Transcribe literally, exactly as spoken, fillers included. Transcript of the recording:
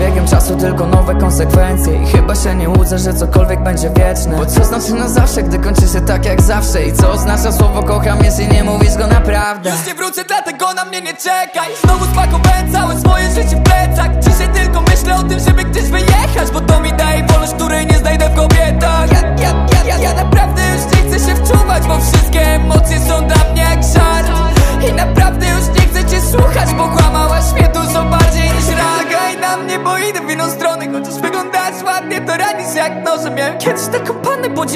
biegiem czasu tylko nowe konsekwencje. I chyba się nie łudzę, że cokolwiek będzie wieczne. Bo co znaczy na zawsze, gdy kończy się tak jak zawsze? I co oznacza słowo kocham, jeśli nie mówisz go naprawdę? Już nie wrócę, dlatego na mnie nie czekaj. Znowu spakowałem całe swoje życie w plecach. Dzisiaj tylko myślę o tym, żeby gdzieś wyjechać, bo to mi daje wolność, której nie znajdę w kobietach. Ja, ja, ja, ja, ja naprawdę już nie chcę się wczuwać, bo wszystkie emocje są dla mnie jak żart. I naprawdę już nie chcę cię słuchać, bo kłamałaś mnie dużo bardziej niż raga. I na mnie, bo idę w inną stronę, chociaż wyglądasz ładnie, to ranisz jak nożem. Miałem kiedyś taką pannę, bo